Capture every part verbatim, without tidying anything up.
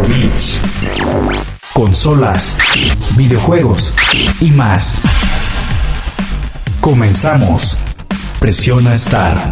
Retrobits. Consolas, videojuegos y más. Comenzamos. Presiona Start.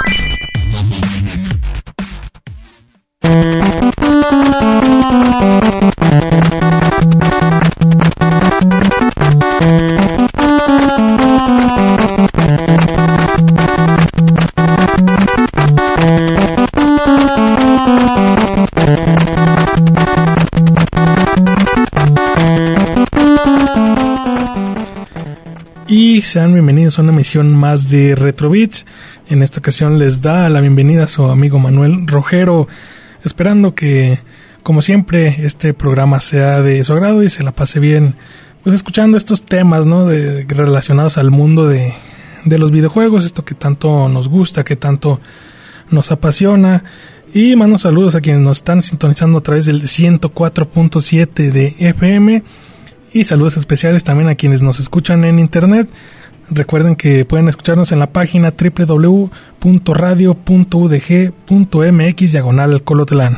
Y sean bienvenidos a una emisión más de Retrobits. En esta ocasión les da la bienvenida a su amigo Manuel Rojero, esperando que, como siempre, este programa sea de su agrado y se la pase bien, pues escuchando estos temas, ¿no? De, relacionados al mundo de, de los videojuegos, esto que tanto nos gusta, que tanto nos apasiona. Y mando saludos a quienes nos están sintonizando a través del ciento cuatro punto siete de F M. Y saludos especiales también a quienes nos escuchan en internet. Recuerden que pueden escucharnos en la página doble u doble u doble u punto radio punto u d g punto m x diagonal Colotlán.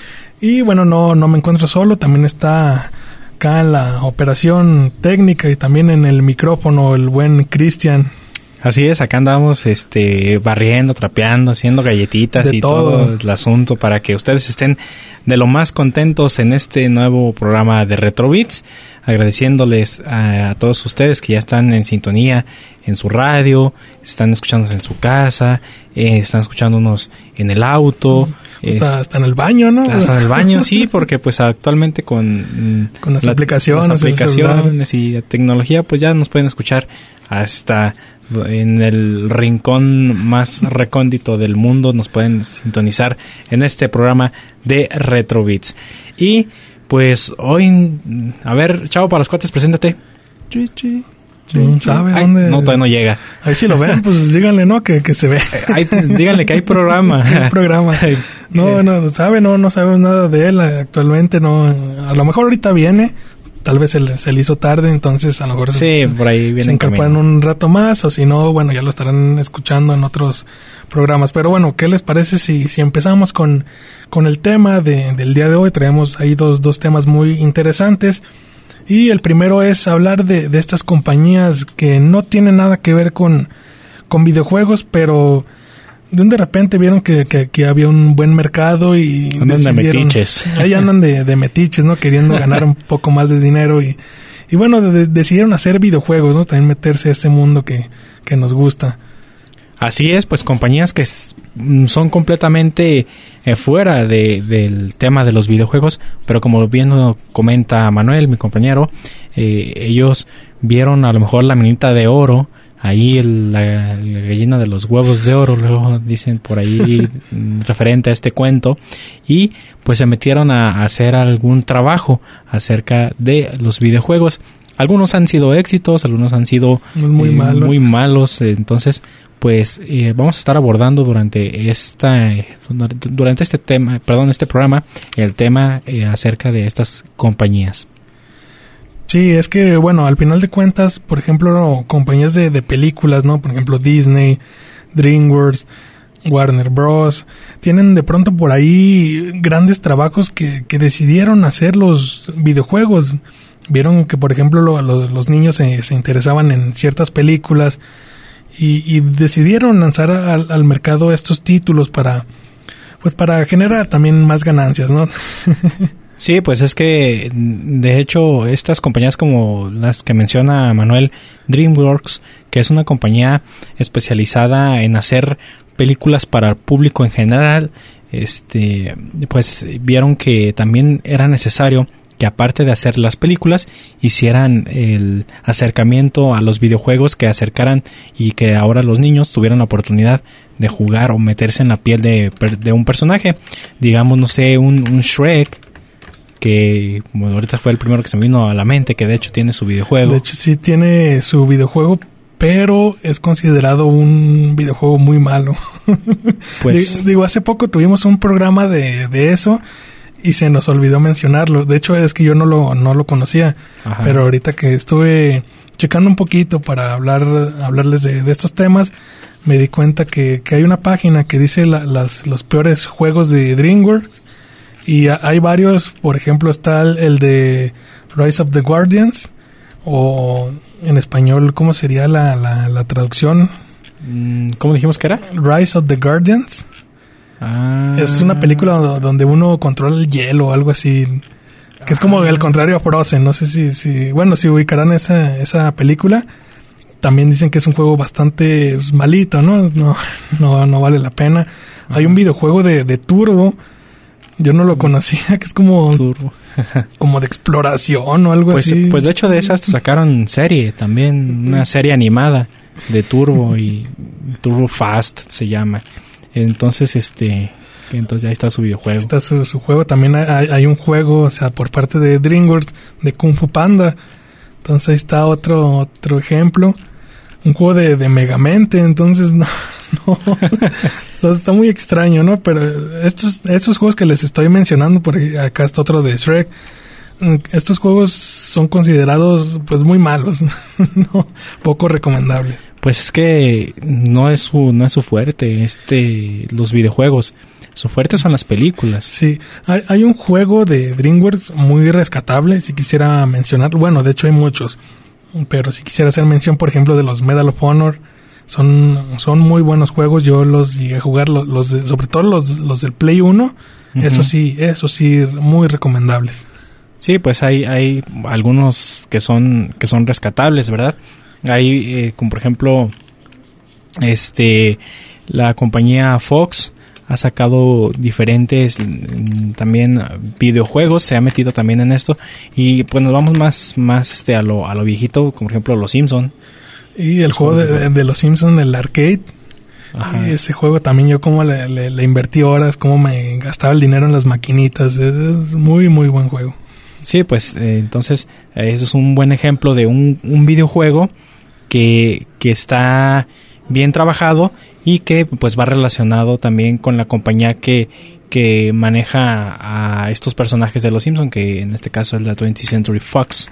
Y bueno, no, no me encuentro solo, también está acá en la operación técnica y también en el micrófono el buen Cristian. Así es, acá andamos este barriendo, trapeando, haciendo galletitas de y todo. todo el asunto para que ustedes estén de lo más contentos en este nuevo programa de Retrobits, agradeciéndoles a, a todos ustedes que ya están en sintonía en su radio, están escuchándonos en su casa, eh, están escuchándonos en el auto. Hasta, es, hasta en el baño, ¿no? Hasta en el baño, sí, porque pues actualmente con, con las la, aplicaciones, las aplicaciones y la tecnología, pues ya nos pueden escuchar hasta en el rincón más recóndito del mundo. Nos pueden sintonizar en este programa de Retrobits. Y pues hoy, a ver, Chavo, para los cuates, preséntate. Sí, sí. ¿Sabe Ay, dónde? No, todavía no llega. Ahí si lo ven, pues díganle, ¿no? Que, que se ve. Ay, díganle que hay programa. Hay programa. No, no, sabe, no, no sabemos nada de él actualmente, no. A lo mejor ahorita viene, tal vez se le, se le hizo tarde, entonces a lo mejor sí, se, por ahí viene se incorporan un rato más, o si no, bueno, ya lo estarán escuchando en otros programas. Pero bueno, ¿qué les parece si, si empezamos con, con el tema de, del día de hoy? Traemos ahí dos, dos temas muy interesantes. Y el primero es hablar de, de estas compañías que no tienen nada que ver con, con videojuegos, pero de un de repente vieron que, que, que había un buen mercado y andan de metiches. Ahí andan de, de metiches, ¿no? Queriendo ganar un poco más de dinero y, y bueno, de, de, decidieron hacer videojuegos, ¿no? También meterse a ese mundo que, que nos gusta. Así es, pues compañías que son completamente eh, fuera de, del tema de los videojuegos, pero como bien lo comenta Manuel, mi compañero, eh, ellos vieron a lo mejor la minita de oro, ahí el, la, la gallina de los huevos de oro, luego dicen por ahí referente a este cuento, y pues se metieron a, a hacer algún trabajo acerca de los videojuegos. Algunos han sido éxitos, algunos han sido muy, eh, malos. muy malos, entonces pues eh, vamos a estar abordando durante esta durante este tema, perdón, este programa, el tema eh, acerca de estas compañías. Sí, es que bueno, al final de cuentas, por ejemplo, no, compañías de, de películas, ¿no? Por ejemplo, Disney, DreamWorks, Warner Bros. Tienen de pronto por ahí grandes trabajos que, que decidieron hacer los videojuegos. Vieron que, por ejemplo, lo, lo, los niños se, se interesaban en ciertas películas y, y decidieron lanzar al, al mercado estos títulos para, pues, para generar también más ganancias, ¿no? Sí, pues es que, de hecho, estas compañías como las que menciona Manuel, DreamWorks, que es una compañía especializada en hacer películas para el público en general, este, pues vieron que también era necesario que aparte de hacer las películas, hicieran el acercamiento a los videojuegos, que acercaran y que ahora los niños tuvieran la oportunidad de jugar o meterse en la piel de, de un personaje. Digamos, no sé, un, un Shrek, que bueno, ahorita fue el primero que se me vino a la mente, que de hecho tiene su videojuego. De hecho sí tiene su videojuego, pero es considerado un videojuego muy malo. Pues digo, hace poco tuvimos un programa de, de eso y se nos olvidó mencionarlo. De hecho, es que yo no lo, no lo conocía. Ajá. Pero ahorita que estuve checando un poquito para hablar hablarles de, de estos temas, me di cuenta que, que hay una página que dice la, las, los peores juegos de DreamWorks Y a, hay varios, por ejemplo, está el, el de Rise of the Guardians, o en español, ¿cómo sería la, la, la traducción? ¿Cómo dijimos que era? Rise of the Guardians. Ah. Es una película donde uno controla el hielo o algo así, que es como el contrario a Frozen. No sé si, si bueno, si ubicarán esa, esa película. También dicen que es un juego bastante pues, malito, ¿no? No, no, no vale la pena. Uh-huh. Hay un videojuego de, de Turbo, yo no lo conocía, que es como Turbo. como de exploración o algo pues, así. Pues de hecho de esa hasta sacaron serie también, una serie animada de Turbo y Turbo Fast se llama. Entonces, este, entonces ahí está su videojuego. Está su, su juego. También hay, hay un juego, o sea, por parte de DreamWorks de Kung Fu Panda. Entonces ahí está otro otro ejemplo. Un juego de, de Megamente. Entonces no, no está, está muy extraño, ¿no? Pero estos estos juegos que les estoy mencionando, porque acá está otro de Shrek. Estos juegos son considerados pues muy malos, no, poco recomendables. Pues es que no es su no es su fuerte, este los videojuegos. Su fuerte son las películas. Sí, hay, hay un juego de DreamWorks muy rescatable, si quisiera mencionar. Bueno, de hecho hay muchos, pero si quisiera hacer mención, por ejemplo, de los Medal of Honor. Son son muy buenos juegos. Yo los llegué a jugar, los, los de, sobre todo los, los del Play uno. Uh-huh. Eso sí, eso sí, muy recomendables. Sí, pues hay hay algunos que son que son rescatables, ¿verdad? Hay eh, como por ejemplo este la compañía Fox ha sacado diferentes mm, también videojuegos, se ha metido también en esto y pues nos vamos más más este a lo a lo viejito, como por ejemplo Los Simpson. Y el juego de, de, de Los Simpson, el arcade. Ajá. Y ese juego también yo como le, le, le invertí horas, como me gastaba el dinero en las maquinitas. Es muy muy buen juego. Sí, pues eh, entonces eh, eso es un buen ejemplo de un, un videojuego que, que está bien trabajado y que pues va relacionado también con la compañía que, que maneja a estos personajes de Los Simpson, que en este caso es la twentieth Century Fox,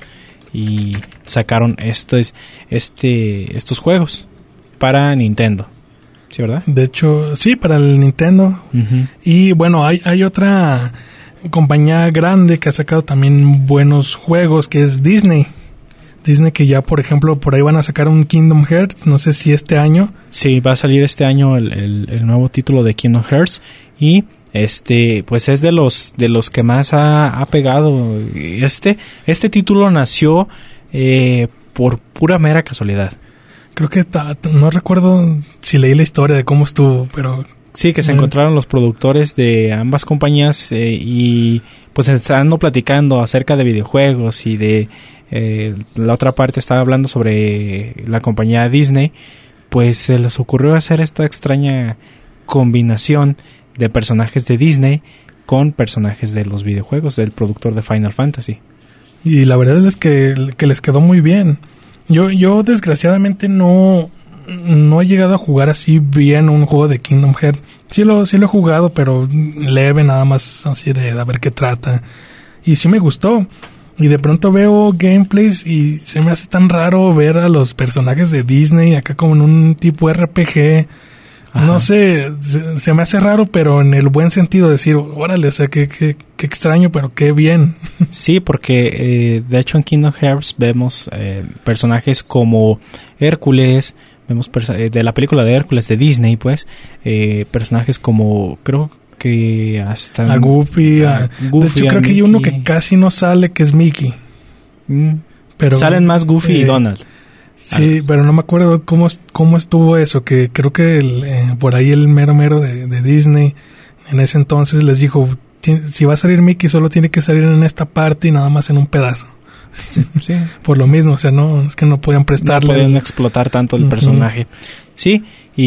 y sacaron estos, este, estos juegos para Nintendo. ¿Sí, verdad? De hecho, sí, para el Nintendo. Uh-huh. Y bueno, hay, hay otra compañía grande que ha sacado también buenos juegos, que es Disney. Disney, que ya por ejemplo por ahí van a sacar un Kingdom Hearts, no sé si este año. Sí, va a salir este año el, el, el nuevo título de Kingdom Hearts y este pues es de los de los que más ha, ha pegado. Este este título nació eh, por pura mera casualidad. Creo que ta, no recuerdo si leí la historia de cómo estuvo, pero sí, que se bueno. encontraron los productores de ambas compañías eh, y pues estando platicando acerca de videojuegos y de eh, la otra parte estaba hablando sobre la compañía Disney, pues se les ocurrió hacer esta extraña combinación de personajes de Disney con personajes de los videojuegos del productor de Final Fantasy. Y la verdad es que, que les quedó muy bien. Yo yo desgraciadamente no no he llegado a jugar así bien un juego de Kingdom Hearts. Sí lo sí lo he jugado, pero leve, nada más así de, de a ver qué trata. Y sí me gustó. Y de pronto veo gameplays y se me hace tan raro ver a los personajes de Disney acá como en un tipo R P G. Ajá. No sé, se, se me hace raro, pero en el buen sentido, decir, órale, o sea, qué, qué, qué extraño, pero qué bien. Sí, porque eh, de hecho en Kingdom Hearts vemos eh, personajes como Hércules, vemos perso- eh, de la película de Hércules de Disney, pues, eh, personajes como, creo que hasta... A Goofy, a, a Goofy, de hecho creo que hay uno que casi no sale, que es Mickey. Mm. Pero salen más Goofy eh, y Donald. Sí, pero no me acuerdo cómo cómo estuvo eso, que creo que el, eh, por ahí el mero mero de, de Disney en ese entonces les dijo, si va a salir Mickey solo tiene que salir en esta parte y nada más en un pedazo. Sí, sí. Por lo mismo, o sea, no es que no podían prestarle. No podían explotar tanto el uh-huh. personaje. Sí,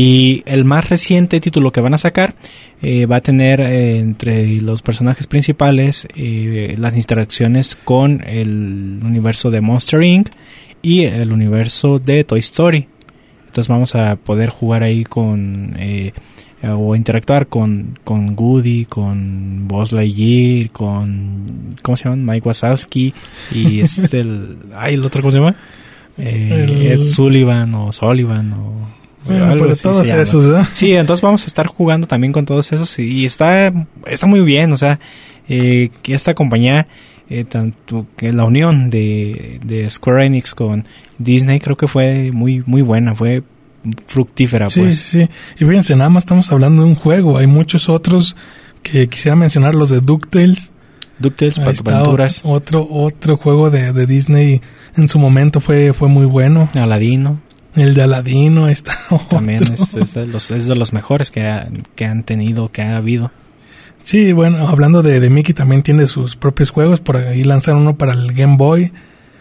y el más reciente título que van a sacar eh, va a tener eh, entre los personajes principales eh, las interacciones con el universo de Monster incorporated y el universo de Toy Story. Entonces vamos a poder jugar ahí con eh, o interactuar con, con Woody, con Buzz Lightyear, con ¿cómo se llaman? Mike Wazowski y este el ay el otro ¿cómo se llama? Eh, el... Ed Sullivan o Sullivan o Bueno, algo pero así todos se llama. esos, ¿eh? Sí, entonces vamos a estar jugando también con todos esos y está, está muy bien, o sea, eh, que esta compañía, eh, tanto que la unión de, de Square Enix con Disney creo que fue muy, muy buena, fue fructífera, Sí, pues. sí, sí. Y fíjense, nada más estamos hablando de un juego. Hay muchos otros que quisiera mencionar, los de DuckTales. DuckTales, Ahí Pato está Aventuras, Otro, otro juego de, de Disney en su momento fue, fue muy bueno. Aladino, El de Aladino, ahí está también otro. es, es, de los, es de los mejores que, ha- que han tenido, que ha habido. Sí, bueno, hablando de, de Mickey, también tiene sus propios juegos. Por ahí lanzaron uno para el Game Boy,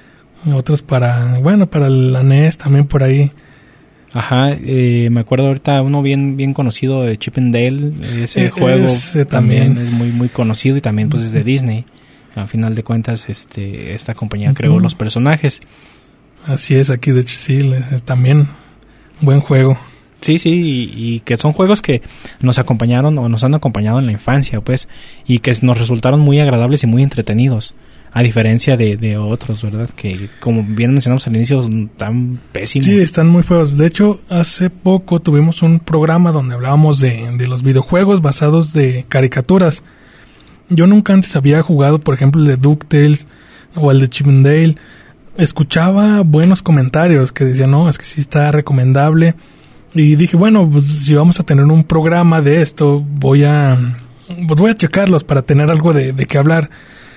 otros para, bueno, para la N E S también por ahí. Ajá, eh, me acuerdo ahorita uno bien bien conocido de Chip and Dale, ese Eh, juego ese también. también. es muy muy conocido y también pues es de Disney. A final de cuentas, este esta compañía Ujú. creó los personajes. Así es, aquí de hecho sí, le- también buen juego. Sí, sí, y, y que son juegos que nos acompañaron o nos han acompañado en la infancia, pues, y que nos resultaron muy agradables y muy entretenidos. A diferencia de, de otros, ¿verdad? Que, como bien mencionamos al inicio, son tan pésimos. Sí, están muy feos. De hecho, hace poco tuvimos un programa donde hablábamos de, de los videojuegos basados de caricaturas. Yo nunca antes había jugado, por ejemplo, el de DuckTales o el de Chip and Dale. Escuchaba buenos comentarios que decían, no, es que sí está recomendable. Y dije, bueno, pues si vamos a tener un programa de esto, voy a, pues voy a checarlos para tener algo de, de qué hablar.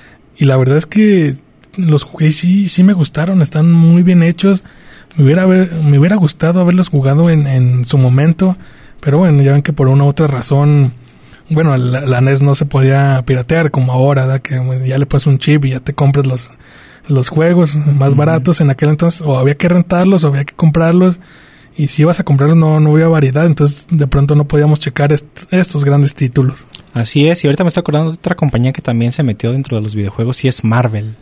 Y la verdad es que los jugué y sí, sí me gustaron, están muy bien hechos. Me hubiera, haber- me hubiera gustado haberlos jugado en, en su momento, pero bueno, ya ven que por una u otra razón, bueno, la, la N E S no se podía piratear como ahora, ¿verdad? Que bueno, ya le pones un chip y ya te compras los, los juegos más Ujú. baratos. En aquel entonces o había que rentarlos o había que comprarlos, y si ibas a comprarlos no, no había variedad, entonces de pronto no podíamos checar est- estos grandes títulos. Así es, y ahorita me estoy acordando de otra compañía que también se metió dentro de los videojuegos y es Marvel.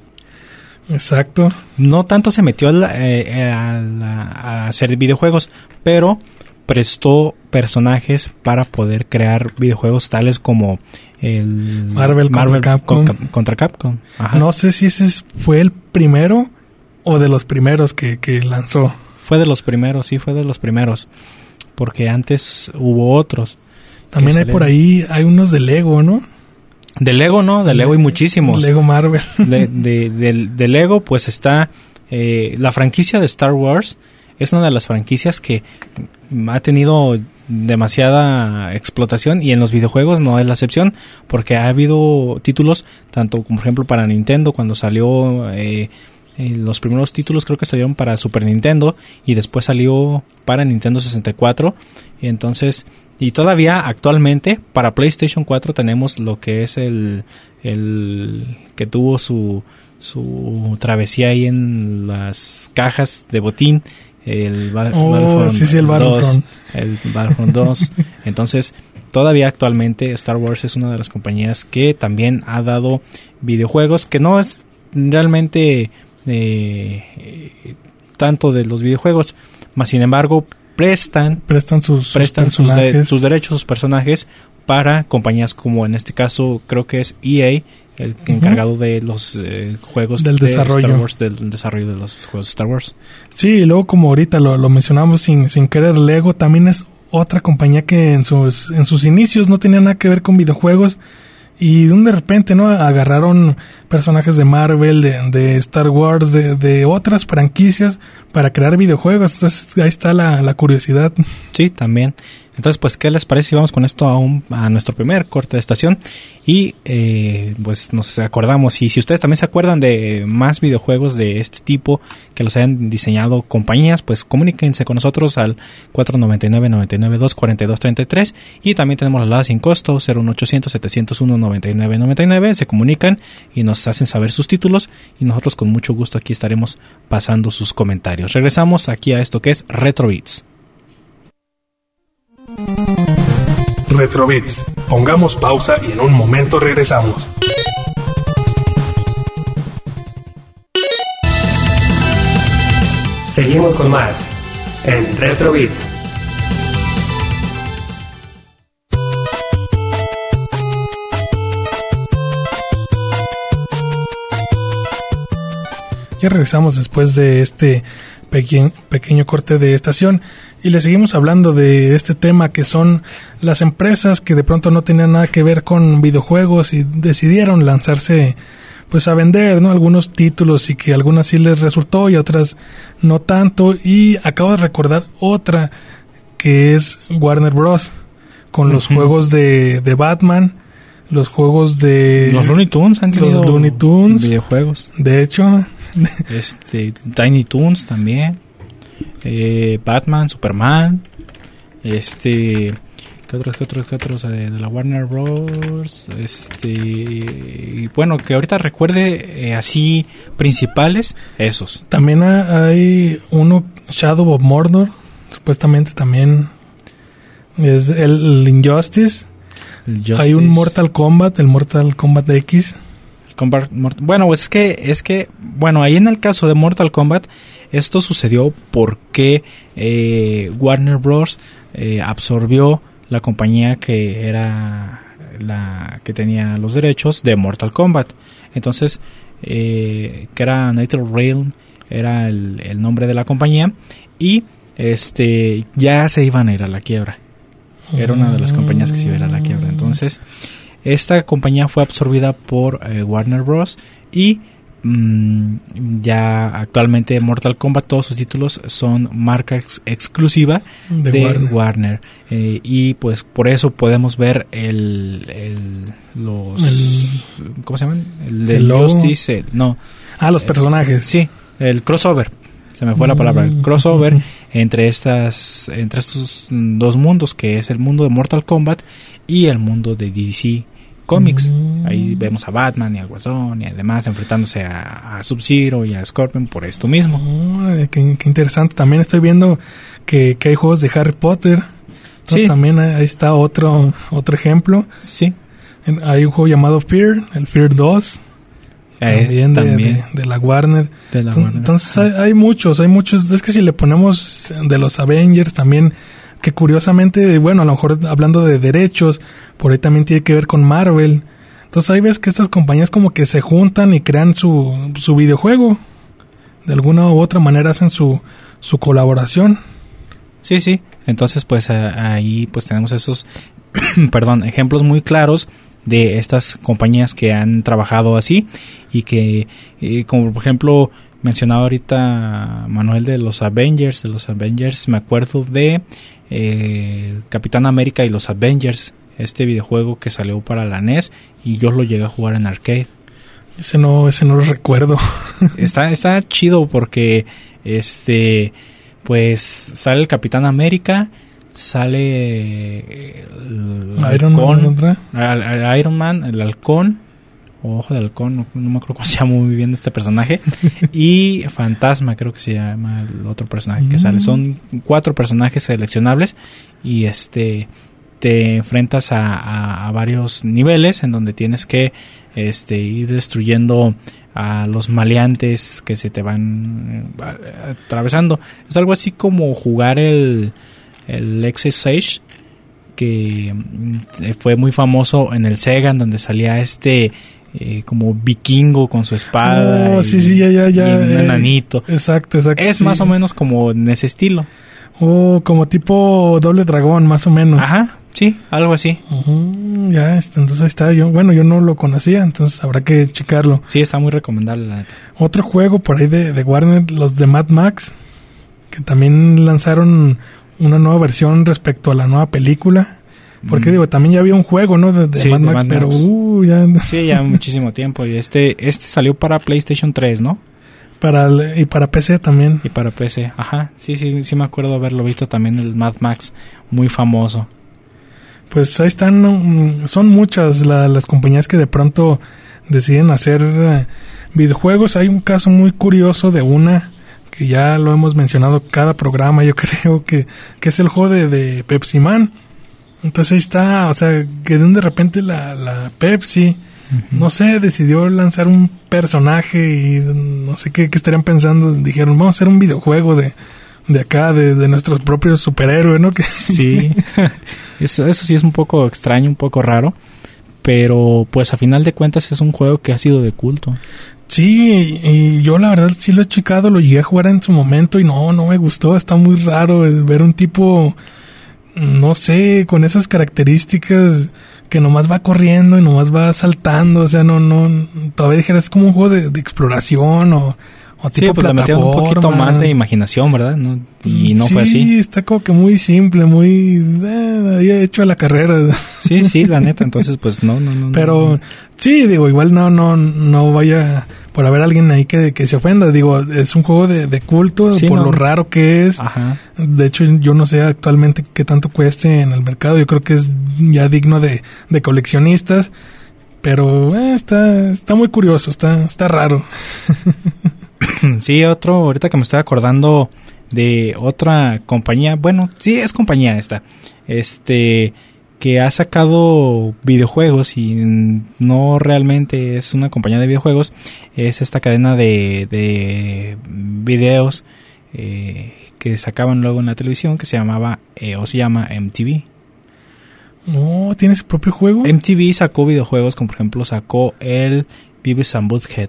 Exacto. No tanto se metió a, la- eh, a, la- a hacer videojuegos, pero prestó personajes para poder crear videojuegos tales como el Marvel contra Capcom. con- contra Capcom. Ajá. No sé si ese es- fue el primero o de los primeros que, que lanzó. Fue de los primeros, sí, fue de los primeros. Porque antes hubo otros. También que hay por salieron. ahí, hay unos de Lego, ¿no? De Lego, ¿no? De Lego hay muchísimos. Lego Marvel. De, de, de- de Lego, pues está eh, la franquicia de Star Wars. Es una de las franquicias que ha tenido demasiada explotación y en los videojuegos no es la excepción, porque ha habido títulos, tanto como por ejemplo para Nintendo, cuando salió eh, eh, los primeros títulos creo que salieron para Super Nintendo y después salió para Nintendo sesenta y cuatro, y entonces, y todavía actualmente para PlayStation cuatro tenemos lo que es el, el que tuvo su, su travesía ahí en las cajas de botín, el Ba- Oh, Battlefront sí, sí, el dos, Battlefront. el Battlefront dos. Entonces, todavía actualmente Star Wars es una de las compañías que también ha dado videojuegos, que no es realmente eh, eh, tanto de los videojuegos, más sin embargo prestan Prestan sus, sus prestan sus, de- personajes. sus derechos, sus personajes para compañías como en este caso creo que es E A, el Ujú. encargado de los eh, juegos Del de desarrollo. Star Wars, del desarrollo de los juegos de Star Wars. Sí, y luego como ahorita lo, lo mencionamos sin, sin querer, Lego también es otra compañía que en sus, en sus inicios no tenía nada que ver con videojuegos, y de un de repente, ¿no? Agarraron personajes de Marvel, de, de Star Wars, de, de otras franquicias para crear videojuegos. Entonces ahí está la, la curiosidad. Sí, también. Entonces, pues, ¿qué les parece si vamos con esto a, un, a nuestro primer corte de estación? Y, eh, pues, nos acordamos. Y si ustedes también se acuerdan de más videojuegos de este tipo que los hayan diseñado compañías, pues, comuníquense con nosotros al cuatro nueve nueve, nueve nueve dos, cuatro dos tres tres. Y también tenemos la alada sin costo, cero uno ochocientos, setecientos uno, noventa y nueve noventa y nueve. Se comunican y nos hacen saber sus títulos. Y nosotros, con mucho gusto, aquí estaremos pasando sus comentarios. Regresamos aquí a esto que es Retro Beats. Retrobits. Pongamos pausa y en un momento regresamos. Seguimos con más en Retro Beats. Ya regresamos después de este pequeño, pequeño corte de estación. Y le seguimos hablando de este tema que son las empresas que de pronto no tenían nada que ver con videojuegos y decidieron lanzarse pues a vender, ¿no? Algunos títulos y que algunas sí les resultó y otras no tanto. Y acabo de recordar otra que es Warner Bros. Con uh-huh. los juegos de, de Batman, los juegos de... Los Looney Tunes han tenido los Looney Tunes, videojuegos. De hecho. este Tiny Toons también. Eh, Batman, Superman, este, ¿qué otros, qué otros, qué otros de, de la Warner Bros? Este, y bueno, que ahorita recuerde eh, así principales, esos. También hay uno, Shadow of Mordor, supuestamente también es el, el Injustice. El Justice. Hay un Mortal Kombat, el Mortal Kombat X. Kombat, bueno, pues es que, es que, bueno, ahí en el caso de Mortal Kombat, esto sucedió porque eh, Warner Bros. Eh, absorbió la compañía que era la que tenía los derechos de Mortal Kombat. Entonces, eh, que era NetherRealm, era el, el nombre de la compañía, y este ya se iban a ir a la quiebra. Era una de las compañías que se iba a ir a la quiebra. Entonces, esta compañía fue absorbida por eh, Warner Bros. Y mmm, ya actualmente Mortal Kombat, todos sus títulos son marca ex- exclusiva de, de Warner, Warner. Eh, y pues por eso podemos ver el, el los el, ¿cómo se llaman? El de el Justice, eh, no. Ah, los personajes. Eh, sí, el crossover. Se me fue la palabra, el crossover entre estas entre estos dos mundos, que es el mundo de Mortal Kombat y el mundo de D C Comics. Mm. Ahí vemos a Batman y al Guasón y además enfrentándose a, a Sub-Zero y a Scorpion por esto mismo. Oh, qué, qué interesante. También estoy viendo que, que hay juegos de Harry Potter. Entonces sí. También ahí está otro otro ejemplo. Sí. Hay un juego llamado Fear, el Fear dos. También, de, también. De, de la Warner. De la entonces, Warner. entonces hay, hay muchos, hay muchos. Es que si le ponemos de los Avengers también, que curiosamente, bueno, a lo mejor hablando de derechos, por ahí también tiene que ver con Marvel. Entonces ahí ves que estas compañías como que se juntan y crean su, su videojuego. De alguna u otra manera hacen su, su colaboración. Sí, sí. Entonces pues a, ahí pues tenemos esos, perdón, ejemplos muy claros de estas compañías que han trabajado así y que, eh, como por ejemplo mencionaba ahorita Manuel de los Avengers, de los Avengers me acuerdo de eh, Capitán América y los Avengers, este videojuego que salió para la N E S y yo lo llegué a jugar en arcade. Ese no, ese no lo recuerdo. está, está chido porque este pues sale el Capitán América, sale el Iron halcón, Man, el, el Iron Man, el halcón, o ojo de halcón, no, no me acuerdo cómo se llama muy bien este personaje, y Fantasma creo que se llama el otro personaje que mm. sale. Son cuatro personajes seleccionables y este te enfrentas a, a, a varios niveles en donde tienes que este ir destruyendo a los maleantes que se te van atravesando. Es algo así como jugar el el Exodus Age, que fue muy famoso en el Sega, en donde salía este eh, como vikingo con su espada. Oh, y, sí, sí, ya, ya, ya. Y un eh, enanito. Exacto, exacto. Es sí. más o menos como en ese estilo. Oh, como tipo Doble Dragón, más o menos. Ajá, sí, algo así. Uh-huh, ya, entonces ahí está. Yo, bueno, yo no lo conocía, entonces habrá que checarlo. Sí, está muy recomendable, la neta. Otro juego por ahí de, de Warner, los de Mad Max, que también lanzaron una nueva versión respecto a la nueva película. Porque mm. digo, también ya había un juego, ¿no? De, de sí, Mad de Max, Mad pero Max. Uh, ya... Sí, ya muchísimo tiempo. Y este este salió para PlayStation tres, ¿no? Para el, y para P C también. Y para P C, ajá. Sí, sí, sí me acuerdo haberlo visto también, el Mad Max, muy famoso. Pues ahí están, son muchas la, las compañías que de pronto deciden hacer uh, videojuegos. Hay un caso muy curioso de una que ya lo hemos mencionado cada programa, yo creo, que, que es el juego de, de Pepsi Man. Entonces ahí está, o sea, que de repente la, la Pepsi, uh-huh. no sé, decidió lanzar un personaje y no sé qué, qué estarían pensando. Dijeron, vamos a hacer un videojuego de, de acá, de, de nuestros propios superhéroes, ¿no? Que sí, eso, eso sí es un poco extraño, un poco raro, pero pues a final de cuentas es un juego que ha sido de culto. Sí, y yo la verdad sí lo he checado, lo llegué a jugar en su momento y no, no me gustó, está muy raro ver un tipo, no sé, con esas características que nomás va corriendo y nomás va saltando, o sea, no, no, todavía dijeras es como un juego de, de exploración o, o tipo sí, pues le metieron un poquito más de imaginación, ¿verdad? No, y no sí, fue así. Sí, está como que muy simple, muy eh, ahí hecho a la carrera. Sí, sí, la neta, entonces pues no, no, no. Pero no. sí, digo, igual no, no, no vaya por haber alguien ahí que, que se ofenda, digo, es un juego de, de culto sí, por no. lo raro que es. Ajá. De hecho, yo no sé actualmente qué tanto cueste en el mercado, yo creo que es ya digno de, de coleccionistas, pero eh, está, está muy curioso, está, está raro. Sí, otro, ahorita que me estoy acordando de otra compañía, bueno, sí es compañía esta, este, que ha sacado videojuegos y no realmente es una compañía de videojuegos, es esta cadena de, de videos eh, que sacaban luego en la televisión que se llamaba, eh, o se llama M T V. No, ¿tiene su propio juego? M T V sacó videojuegos, como por ejemplo sacó el Beavis and Butthead.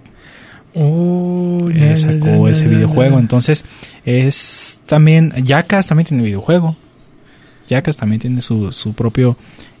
Oh, ya, eh, sacó ya, ya, ese ya, videojuego. ya. Entonces es también Jackass también tiene videojuego. Jackass también tiene su, su propio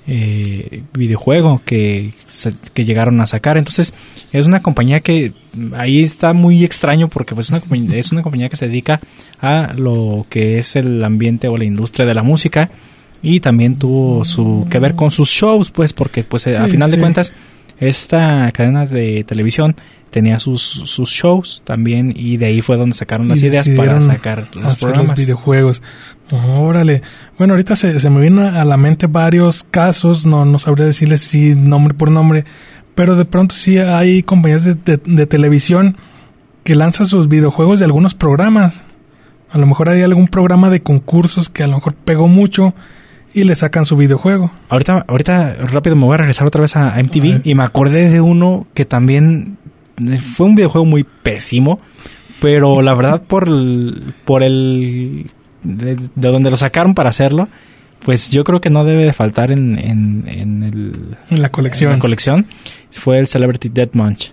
eh, videojuego que, que llegaron a sacar. Entonces es una compañía que ahí está muy extraño porque pues es una compañía, es una compañía que se dedica a lo que es el ambiente o la industria de la música y también tuvo su que ver con sus shows, pues porque pues sí, a final sí. de cuentas esta cadena de televisión tenía sus, sus shows también y de ahí fue donde sacaron las ideas para sacar los programas. Los videojuegos. Órale. Bueno, ahorita se, se me vienen a la mente varios casos, no, no sabría decirles si nombre por nombre, pero de pronto sí hay compañías de, de, de televisión que lanzan sus videojuegos de algunos programas. A lo mejor hay algún programa de concursos que a lo mejor pegó mucho y le sacan su videojuego. Ahorita, ahorita rápido me voy a regresar otra vez a M T V y me acordé de uno que también fue un videojuego muy pésimo, pero la verdad por el, por el de, de donde lo sacaron para hacerlo, pues yo creo que no debe de faltar en, en, en, el, en la colección. En la colección fue el Celebrity Deathmatch.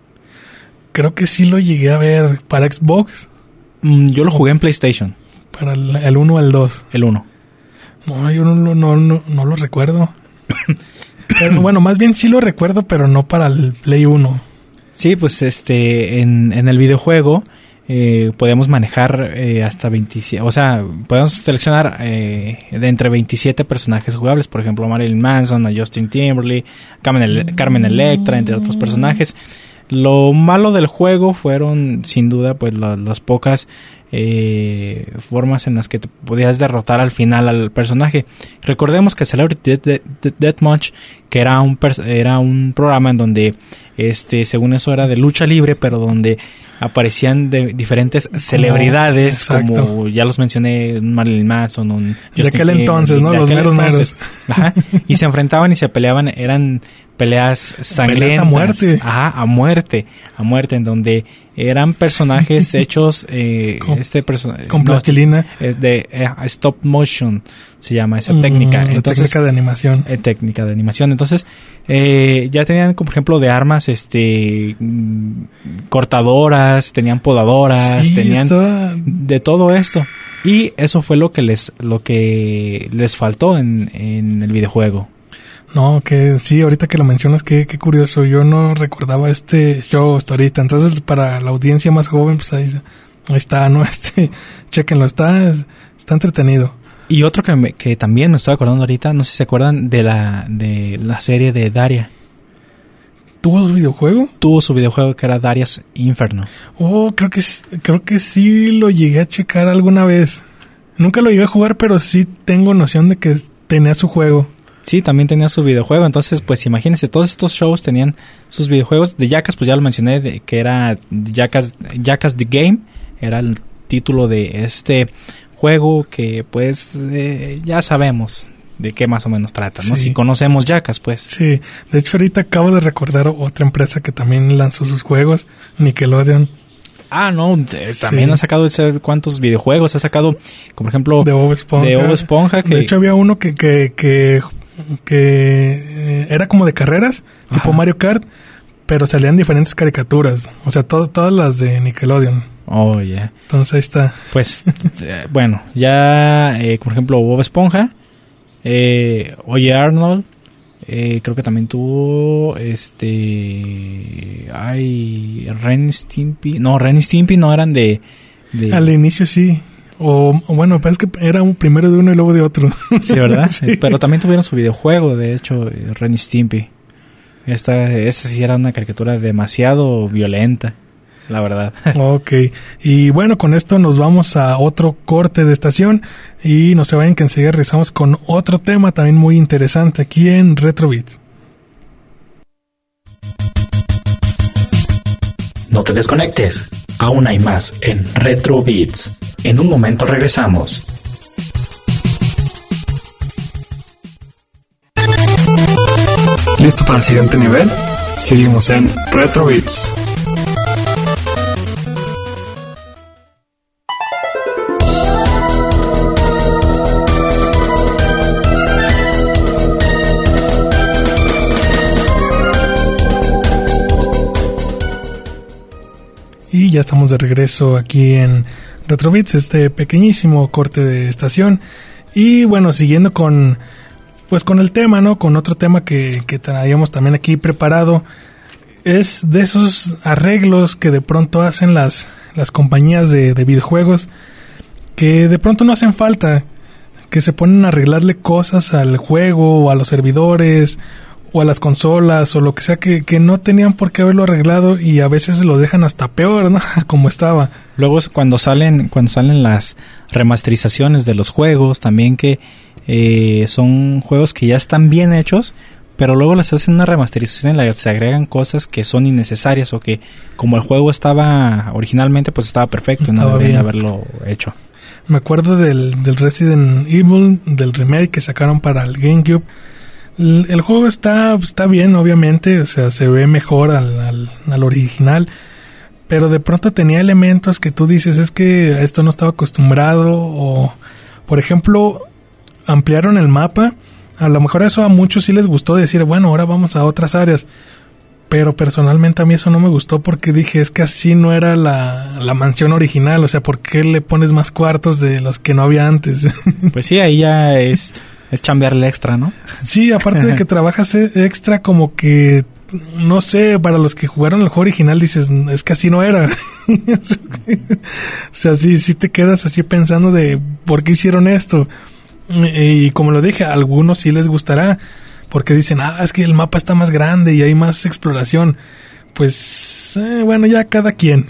Creo que sí lo llegué a ver para Xbox. Mm, yo lo jugué en PlayStation. Para el, el uno o el dos. El uno. No, yo no, no, no, no, no lo recuerdo. Pero bueno, más bien sí lo recuerdo, pero no para el Play uno. Sí, pues este en, en el videojuego eh, podemos manejar eh, hasta veintisiete, o sea, podemos seleccionar eh, de entre veintisiete personajes jugables, por ejemplo, a Marilyn Manson, a Justin Timberlake, Carmen, Carmen Electra, entre otros personajes. Lo malo del juego fueron, sin duda, pues la, las pocas eh, formas en las que te podías derrotar al final al personaje. Recordemos que Celebrity Deathmatch, que era un era un programa en donde, este, según eso era de lucha libre, pero donde aparecían de diferentes como, celebridades, exacto. Como ya los mencioné, un Marilyn Manson, un Justin de aquel King, entonces, ¿no? Los meros meros. Ajá, y se enfrentaban y se peleaban, eran peleas sangrientas. Peleas a muerte. Ajá, a muerte, a muerte, en donde eran personajes hechos eh, con, este perso- con plastilina no, de eh, stop motion se llama esa mm, técnica. Entonces, técnica de animación. Eh, técnica de animación. Entonces, eh, ya tenían, como por ejemplo, de armas, este, cortadoras, tenían podadoras, sí, tenían está... de todo esto. Y eso fue lo que les, lo que les faltó en, en el videojuego. No, que sí, ahorita que lo mencionas, qué, qué curioso. Yo no recordaba este show hasta ahorita. Entonces, para la audiencia más joven, pues ahí, ahí está, ¿no? Este, chéquenlo, está, está entretenido. Y otro que, me, que también me estoy acordando ahorita, no sé si se acuerdan de la, de la serie de Daria. ¿Tuvo su videojuego? Tuvo su videojuego que era Daria's Inferno. Oh, creo que, creo que sí lo llegué a checar alguna vez. Nunca lo llegué a jugar, pero sí tengo noción de que tenía su juego. Sí, también tenía su videojuego. Entonces, pues imagínense, todos estos shows tenían sus videojuegos. De Jackass, pues ya lo mencioné, de, que era Jackass, Jackass The Game. Era el título de este juego que, pues, eh, ya sabemos de qué más o menos trata, ¿no? Sí. Si conocemos Jackass, pues. Sí, de hecho ahorita acabo de recordar otra empresa que también lanzó sus juegos, Nickelodeon. Ah, no, eh, también sí. Ha sacado cuántos videojuegos, ha sacado, como por ejemplo, de Bob Esponja. De Bob Esponja que... De hecho había uno que, que, que que eh, era como de carreras, tipo Ajá. Mario Kart, pero salían diferentes caricaturas, o sea, to- todas las de Nickelodeon. Oh, ya. Yeah. Entonces ahí está. Pues, eh, bueno, ya, eh, por ejemplo, Bob Esponja, eh, Oye Arnold, eh, creo que también tuvo, este, ay, Ren y Stimpy, no, Ren y Stimpy no eran de... de Al inicio sí, o, o bueno, parece que era un primero de uno y luego de otro. Sí, ¿verdad? Sí. Pero también tuvieron su videojuego, de hecho, eh, Ren y Stimpy. Esta, esta sí era una caricatura demasiado violenta, la verdad. Ok, y bueno, con esto nos vamos a otro corte de estación y no se vayan que enseguida regresamos con otro tema también muy interesante aquí en Retrobit. No te desconectes, aún hay más en Retro Beats. En un momento regresamos. ¿Listo para el siguiente nivel? Seguimos en Retro Beats. Y ya estamos de regreso aquí en Retrobits, este pequeñísimo corte de estación. Y bueno, siguiendo con pues con el tema, ¿no? Con otro tema que, que traíamos también aquí preparado. Es de esos arreglos que de pronto hacen las, las compañías de, de videojuegos, que de pronto no hacen falta, que se ponen a arreglarle cosas al juego o a los servidores o a las consolas o lo que sea que, que no tenían por qué haberlo arreglado y a veces lo dejan hasta peor, ¿no? Como estaba. Luego es cuando salen cuando salen las remasterizaciones de los juegos, también que eh, son juegos que ya están bien hechos, pero luego les hacen una remasterización en la que se agregan cosas que son innecesarias o que como el juego estaba originalmente, pues estaba perfecto, Estaba no deberían bien. haberlo hecho. Me acuerdo del, del Resident Evil, del remake que sacaron para el GameCube. El, el juego está, está bien, obviamente, o sea, se ve mejor al, al, al original, pero de pronto tenía elementos que tú dices, es que a esto no estaba acostumbrado, o, por ejemplo, ampliaron el mapa. A lo mejor eso a muchos sí les gustó decir, bueno, ahora vamos a otras áreas, pero personalmente a mí eso no me gustó porque dije, es que así no era la, la mansión original, o sea, ¿por qué le pones más cuartos de los que no había antes? Pues sí, ahí ya es, es chambearle extra, ¿no? Sí, aparte de que trabajas extra, como que, no sé, para los que jugaron el juego original dices, es que así no era. O sea, sí, sí te quedas así pensando de, ¿por qué hicieron esto? Y como lo dije, a algunos sí les gustará, porque dicen, ah, es que el mapa está más grande y hay más exploración. Pues, eh, bueno, ya cada quien.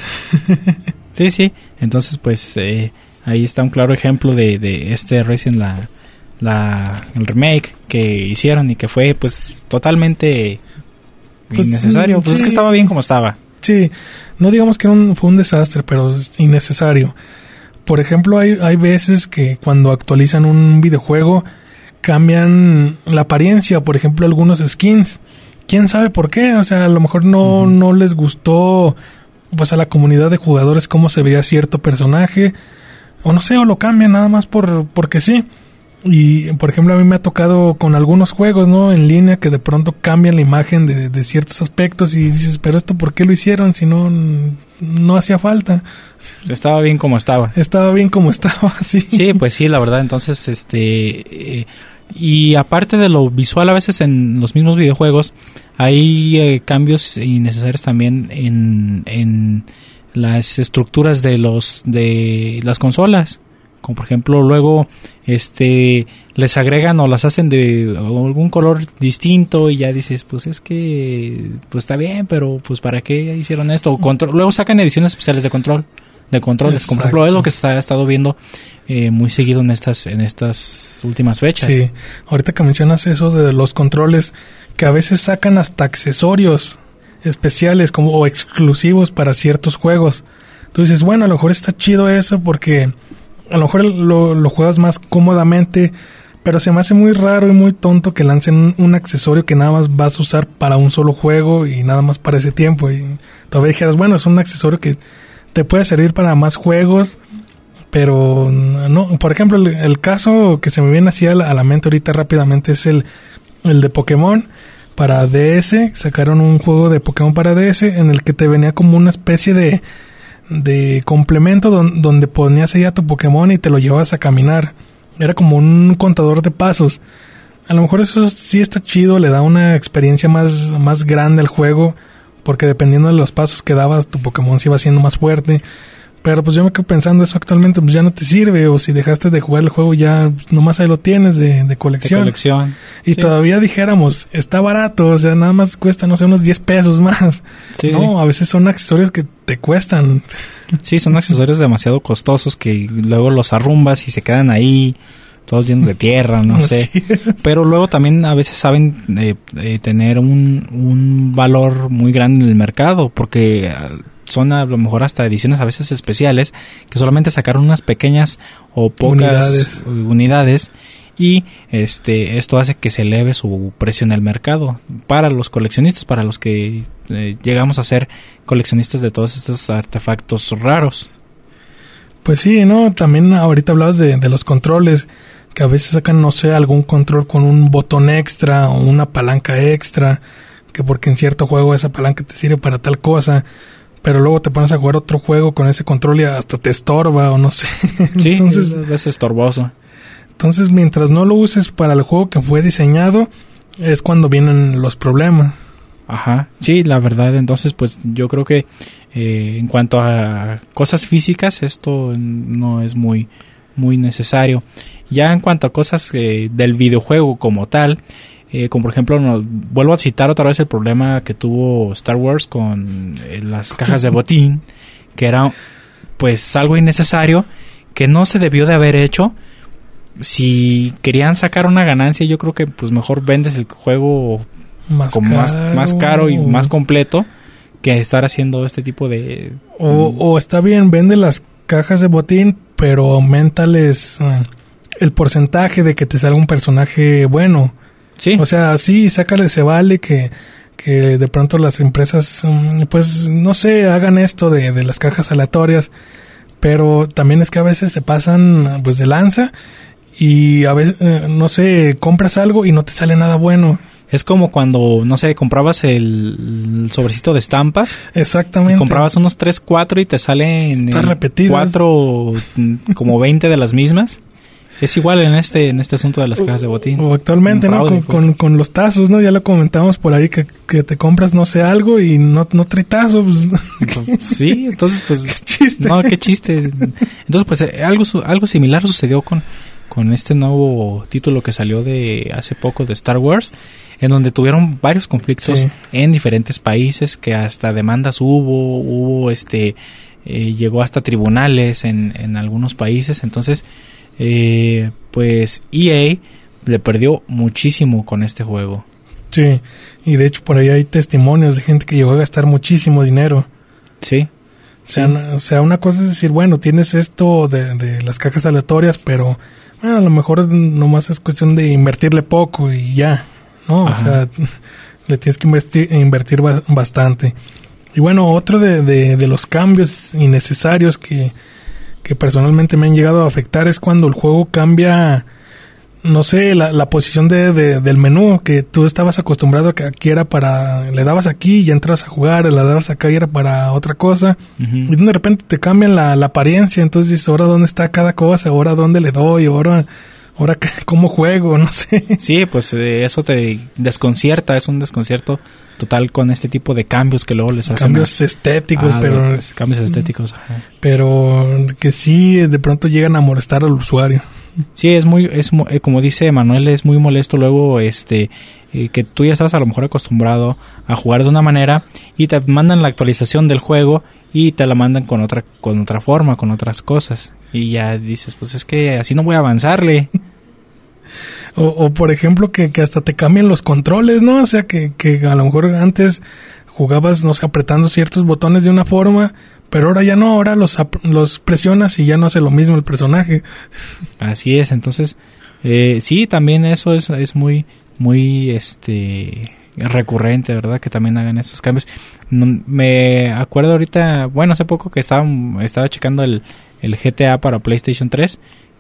Sí, sí. Entonces, pues, eh, ahí está un claro ejemplo de, de este Resident, la, la, el remake que hicieron y que fue, pues, totalmente Pues, innecesario. Pues sí. es que estaba bien como estaba. Sí, no digamos que un, fue un desastre, pero es innecesario. Por ejemplo, hay, hay veces que cuando actualizan un videojuego cambian la apariencia, por ejemplo, algunos skins. ¿Quién sabe por qué? O sea, a lo mejor no, uh-huh. no les gustó pues a la comunidad de jugadores cómo se veía cierto personaje, o no sé, o lo cambian nada más por porque sí. Y, por ejemplo, a mí me ha tocado con algunos juegos, ¿no? En línea que de pronto cambian la imagen de, de ciertos aspectos y dices, pero esto ¿por qué lo hicieron si no, no hacía falta? Estaba bien como estaba. Estaba bien como estaba, sí. Sí, pues sí, la verdad. Entonces, este... Eh, y aparte de lo visual, a veces en los mismos videojuegos hay eh, cambios innecesarios también en, en las estructuras de los de las consolas. Como por ejemplo luego este les agregan o las hacen de algún color distinto y ya dices, pues es que pues está bien, pero pues para qué hicieron esto. Control, luego sacan ediciones especiales de control, de controles. Como por ejemplo es lo que se ha estado viendo eh, muy seguido en estas en estas últimas fechas. Sí, ahorita que mencionas eso de los controles, que a veces sacan hasta accesorios especiales como o exclusivos para ciertos juegos. Tú dices, bueno, a lo mejor está chido eso porque a lo mejor lo, lo juegas más cómodamente, pero se me hace muy raro y muy tonto que lancen un, un accesorio que nada más vas a usar para un solo juego y nada más para ese tiempo. Y todavía dijeras, bueno, es un accesorio que te puede servir para más juegos, Pero no, por ejemplo, el, el caso que se me viene así a la, a la mente ahorita rápidamente es el, el de Pokémon para D S. Sacaron un juego de Pokémon para D S en el que te venía como una especie de, de complemento don, donde ponías ahí a tu Pokémon y te lo llevabas a caminar. Era como un contador de pasos. A lo mejor eso sí está chido, le da una experiencia más, más grande al juego, porque dependiendo de los pasos que dabas, tu Pokémon se iba haciendo más fuerte. Pero pues yo me quedo pensando, eso actualmente pues ya no te sirve, o si dejaste de jugar el juego ya nomás ahí lo tienes de, de colección. De colección. Y sí. Todavía dijéramos, está barato, o sea, nada más cuesta, no sé, unos diez pesos más. Sí. No, a veces son accesorios que te cuestan. Sí, son accesorios demasiado costosos que luego los arrumbas y se quedan ahí todos llenos de tierra, no sé. Sí. Pero luego también a veces saben eh, eh, tener un, un valor muy grande en el mercado, porque son a lo mejor hasta ediciones a veces especiales que solamente sacaron unas pequeñas o pocas unidades, unidades y este esto hace que se eleve su precio en el mercado para los coleccionistas, para los que eh, llegamos a ser coleccionistas de todos estos artefactos raros. Pues sí, ¿no? También ahorita hablabas de, de los controles, que a veces sacan, no sé, algún control con un botón extra o una palanca extra, que porque en cierto juego esa palanca te sirve para tal cosa, pero luego te pones a jugar otro juego con ese control y hasta te estorba o no sé. Sí, entonces, es, es estorboso. Entonces, mientras no lo uses para el juego que fue diseñado, es cuando vienen los problemas. Ajá, sí, la verdad, entonces pues yo creo que eh, en cuanto a cosas físicas esto no es muy muy necesario. Ya en cuanto a cosas eh, del videojuego como tal, eh, como por ejemplo, no, vuelvo a citar otra vez el problema que tuvo Star Wars con eh, las cajas de botín, que era pues algo innecesario, que no se debió de haber hecho. Si querían sacar una ganancia, yo creo que pues mejor vendes el juego más como caro. Más, más caro y más completo que estar haciendo este tipo de... O, o está bien, vende las cajas de botín, pero aumentales uh, el porcentaje de que te salga un personaje bueno. Sí. O sea, sí, sácale, se vale que, que de pronto las empresas, um, pues, no sé, hagan esto de, de las cajas aleatorias, pero también es que a veces se pasan, pues, de lanza y a veces, uh, no sé, compras algo y no te sale nada bueno. Es como cuando, no sé, comprabas el, el sobrecito de estampas. Exactamente. Comprabas unos tres, cuatro y te salen cuatro, como veinte de las mismas. Es igual en este en este asunto de las cajas de botín. O actualmente, fraude, ¿no? Con, pues. con, con los tazos, ¿no? Ya lo comentamos por ahí, que, que te compras, no sé, algo y no, no trae tazos. Pues, sí, entonces, pues... ¡Qué chiste! No, qué chiste. Entonces, pues, algo algo similar sucedió con... con este nuevo título que salió de hace poco de Star Wars, en donde tuvieron varios conflictos sí. en diferentes países, que hasta demandas hubo, hubo este, eh, llegó hasta tribunales en, en algunos países. Entonces, eh, pues E A le perdió muchísimo con este juego. Sí, y de hecho por ahí hay testimonios de gente que llegó a gastar muchísimo dinero. Sí. O sea, sí. o sea, una cosa es decir, bueno, tienes esto de, de las cajas aleatorias, pero bueno, a lo mejor nomás es cuestión de invertirle poco y ya, ¿no? Ajá. O sea, le tienes que invertir, invertir ba- bastante. Y bueno, otro de, de, de los cambios innecesarios que, que personalmente me han llegado a afectar es cuando el juego cambia, no sé, la, la posición de, de, del menú, que tú estabas acostumbrado a que aquí era para, le dabas aquí y ya entras a jugar, le dabas acá y era para otra cosa, uh-huh. y de repente te cambian la, la apariencia, entonces dices, ahora dónde está cada cosa, ahora dónde le doy, ahora, ahora cómo juego, no sé. Sí, pues eh, eso te desconcierta, es un desconcierto total con este tipo de cambios que luego les hacen. Cambios a, estéticos, ah, pero... Pues, cambios estéticos. Ajá. Pero que sí, de pronto llegan a molestar al usuario. Sí, es muy, es eh, como dice Manuel, es muy molesto luego este eh, que tú ya estás a lo mejor acostumbrado a jugar de una manera y te mandan la actualización del juego y te la mandan con otra con otra forma, con otras cosas y ya dices, pues es que así no voy a avanzarle. o, o por ejemplo que, que hasta te cambian los controles, ¿no? O sea que, que a lo mejor antes jugabas, no sé, apretando ciertos botones de una forma, pero ahora ya no, ahora los los presionas y ya no hace lo mismo el personaje. Así es, entonces, eh, sí, también eso es, es muy, muy, este, recurrente, ¿verdad? Que también hagan esos cambios. No, me acuerdo ahorita, bueno, hace poco que estaba, estaba checando el, el G T A para PlayStation tres,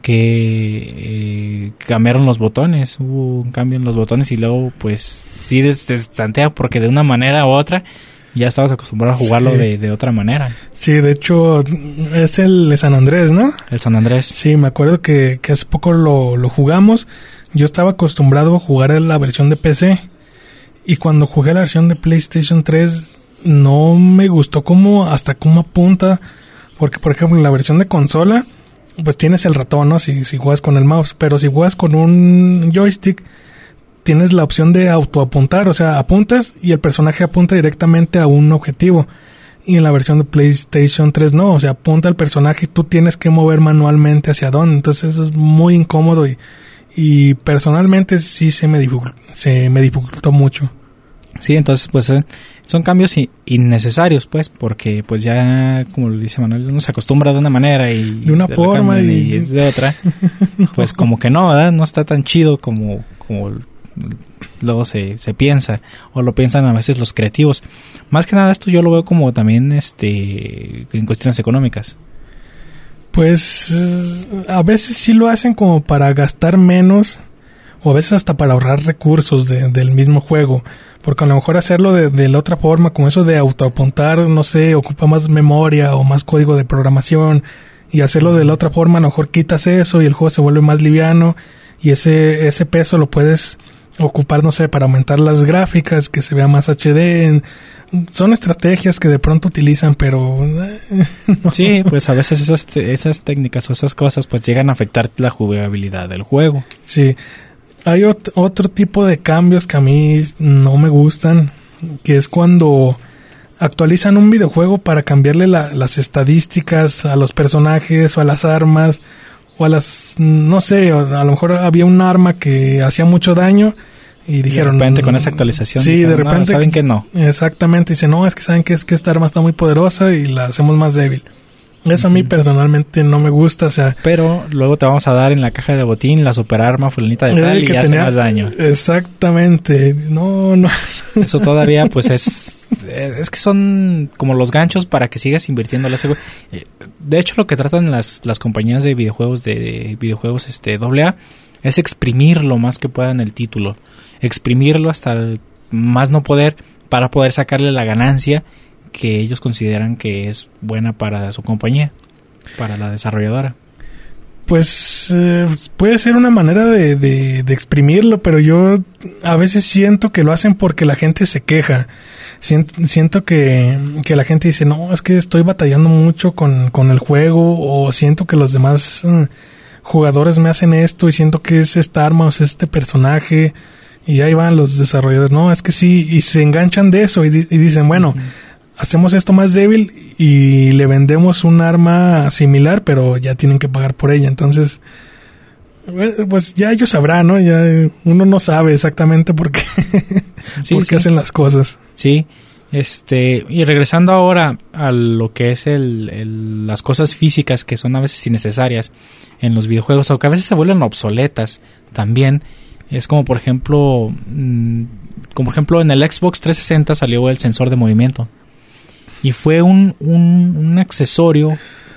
que eh, cambiaron los botones, hubo un cambio en los botones y luego pues sí destantea porque de una manera u otra ya estabas acostumbrado a jugarlo sí. de, de otra manera. Sí, de hecho es el San Andrés, ¿no? El San Andrés. Sí, me acuerdo que, que hace poco lo, lo jugamos. Yo estaba acostumbrado a jugar en la versión de P C y cuando jugué la versión de PlayStation tres no me gustó cómo, hasta cómo apunta, porque por ejemplo en la versión de consola pues tienes el ratón, ¿no? Si, si juegas con el mouse, pero si juegas con un joystick tienes la opción de autoapuntar, o sea, apuntas y el personaje apunta directamente a un objetivo. Y en la versión de PlayStation tres no, o sea, apunta al personaje y tú tienes que mover manualmente hacia dónde. Entonces eso es muy incómodo y, y personalmente sí se me dificultó, se me dificultó mucho. Sí, entonces pues eh, son cambios in- innecesarios pues, porque pues ya, como lo dice Manuel, uno se acostumbra de una manera y de una de forma y, y es de otra. no. Pues como que no, ¿verdad? No está tan chido como, como luego se, se piensa, o lo piensan a veces los creativos. Más que nada esto yo lo veo como también este en cuestiones económicas. Pues a veces sí lo hacen como para gastar menos, o a veces hasta para ahorrar recursos de, del mismo juego, porque a lo mejor hacerlo de, de la otra forma, como eso de autoapuntar, no sé, ocupa más memoria o más código de programación, y hacerlo de la otra forma a lo mejor quitas eso y el juego se vuelve más liviano, y ese ese peso lo puedes ocupar, no sé, para aumentar las gráficas, que se vea más H D. Son estrategias que de pronto utilizan, pero no. Sí, pues a veces esas esas técnicas o esas cosas pues llegan a afectar la jugabilidad del juego. Sí. Hay ot- otro tipo de cambios que a mí no me gustan, que es cuando actualizan un videojuego para cambiarle la, las estadísticas a los personajes o a las armas o a las, no sé, a lo mejor había un arma que hacía mucho daño y dijeron... De repente con esa actualización... Sí, dijeron, de repente... No, ¿saben que no? Exactamente, dicen, no, es que saben que, es que esta arma está muy poderosa y la hacemos más débil. Eso a mí personalmente no me gusta, o sea... Pero luego te vamos a dar en la caja de botín la superarma fulanita de tal eh, y que hace tenía, más daño. Exactamente. No, no. Eso todavía, pues, es... Es que son como los ganchos para que sigas invirtiendo. De hecho, lo que tratan las, las compañías de videojuegos, de, de videojuegos este doble A, es exprimir lo más que puedan el título. Exprimirlo hasta el más no poder para poder sacarle la ganancia que ellos consideran que es buena para su compañía, para la desarrolladora. Pues eh, puede ser una manera de, de, de exprimirlo, pero yo a veces siento que lo hacen porque la gente se queja. Siento, siento que, que la gente dice, no, es que estoy batallando mucho con, con el juego, o siento que los demás uh, jugadores me hacen esto y siento que es esta arma o es este personaje, y ahí van los desarrolladores, no, es que sí, y se enganchan de eso y, di- y dicen, bueno, uh-huh. hacemos esto más débil y le vendemos un arma similar, pero ya tienen que pagar por ella. Entonces, pues ya ellos sabrán, ¿no? Ya uno no sabe exactamente por qué, sí, por qué sí. hacen las cosas. Sí, este, y regresando ahora a lo que es el, el, las cosas físicas que son a veces innecesarias en los videojuegos, aunque a veces se vuelven obsoletas también. Es como por ejemplo, mmm, como por ejemplo en el Xbox trescientos sesenta salió el sensor de movimiento. Y fue un, un, un accesorio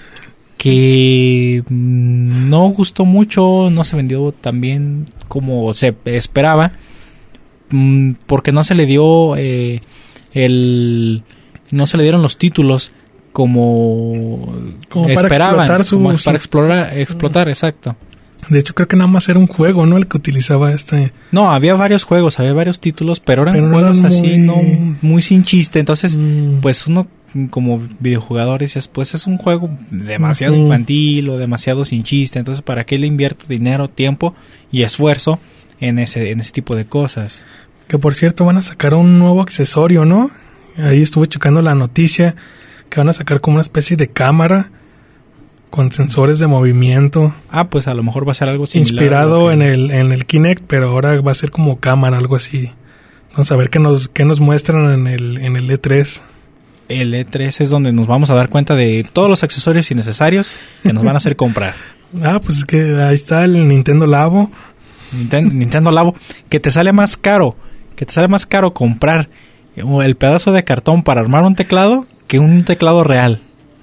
que no gustó mucho, no se vendió tan bien como se esperaba, porque no se le dio eh, el, no se le dieron los títulos como, como esperaban, para explotar, su, como su... para explorar, explotar, exacto. De hecho, creo que nada más era un juego, ¿no? El que utilizaba este... No, había varios juegos, había varios títulos, pero eran pero juegos eran así, muy... no muy sin chiste. Entonces, mm. pues uno como videojugador dices, pues es un juego demasiado mm. infantil o demasiado sin chiste. Entonces, ¿para qué le invierto dinero, tiempo y esfuerzo en ese en ese tipo de cosas? Que por cierto, van a sacar un nuevo accesorio, ¿no? Ahí estuve checando la noticia que van a sacar como una especie de cámara con sensores de movimiento. Ah, pues a lo mejor va a ser algo similar. Inspirado que... en el en el Kinect, pero ahora va a ser como cámara, algo así. Vamos a ver qué nos qué nos muestran en el en el E tres. El E tres es donde nos vamos a dar cuenta de todos los accesorios innecesarios que nos van a hacer comprar. Ah, pues es que ahí está el Nintendo Labo. Nintendo, Nintendo Labo, que te sale más caro, que te sale más caro comprar el pedazo de cartón para armar un teclado que un teclado real.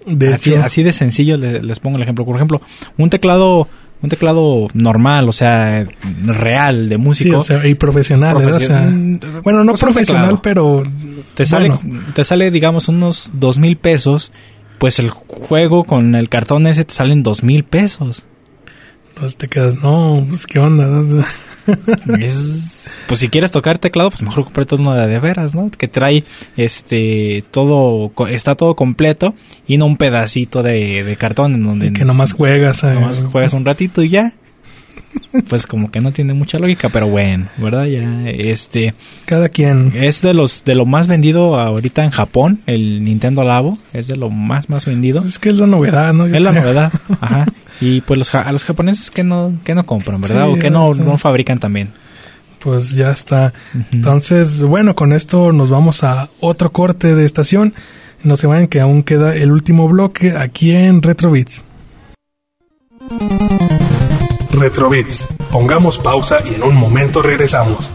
De así, hecho, así de sencillo les, les pongo el ejemplo. Por ejemplo, un teclado un teclado normal, o sea, real, de músico. Sí, o sea, y profesional, profesion- ¿verdad? O sea, bueno, no pues un profesional, teclado. pero... Te sale, bueno, te sale, digamos, unos dos mil pesos. Pues el juego con el cartón ese te salen dos mil pesos. entonces te quedas, no, pues qué onda. Es, pues si quieres tocar teclado, pues mejor compré uno de, de veras, ¿no? Que trae este todo, co- está todo completo y no un pedacito de, de cartón en donde Que nomás juegas. eh, nomás juegas un ratito y ya. Pues como que no tiene mucha lógica, pero bueno, ¿verdad? Ya, este, Cada quien. es de los, de lo más vendido ahorita en Japón, el Nintendo Labo, es de lo más, más vendido. Es que es la novedad, ¿no? Yo Es la creo. novedad, ajá. Y pues los, ja- a los japoneses que no, que no compran, ¿verdad? Sí, o que no, sí. no fabrican también. Pues ya está. Ujú. Entonces, bueno, con esto nos vamos a otro corte de estación. No se vayan que aún queda el último bloque aquí en Retrobits. Retrobits. Pongamos pausa y en un momento regresamos.